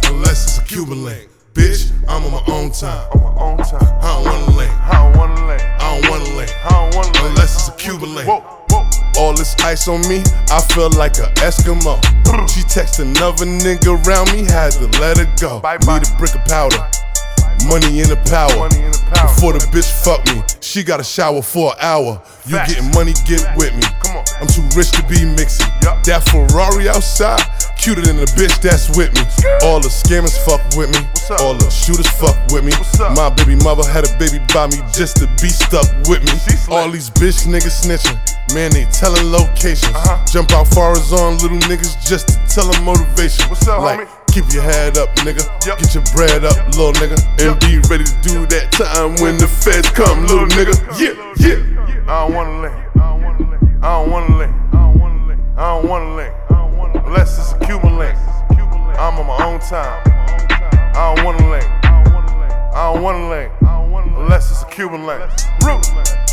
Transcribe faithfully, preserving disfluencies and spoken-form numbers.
unless it's a Cuban link. Bitch, I'm on my own time. On my own time. I don't want a link. I don't want a link. I don't want a link. I don't want a link. Unless it's a Cuban link. Whoa, whoa. All this ice on me, I feel like a Eskimo. She text another nigga around me, had to let her go. Bye bye. Need a brick of powder, money in the power. Money in the power. Before the bitch fuck me, she got a shower for an hour. You Facts. getting money, get with me. Come on. I'm too rich to be mixy. Yup. That Ferrari outside, cuter than the bitch that's with me. All the scammers fuck with me. What's up? All the shooters fuck with me. What's up? My baby mother had a baby by me just to be stuck with me. She slick. All these bitch niggas snitching. Man, they telling locations. Uh-huh. Jump out far as on little niggas just to tell them motivation. What's up, like, homie? keep your head up, nigga. Yep. Get your bread up, little nigga. And be ready to do that time when the feds come, little nigga. Yeah, yeah. I don't want a link. I don't want a link. I don't want a link. I don't want a link. I don't want a link. Unless it's a Cuban link. I'm on my own time. I don't want a link. I don't want a link. Unless it's a Cuban link. Root.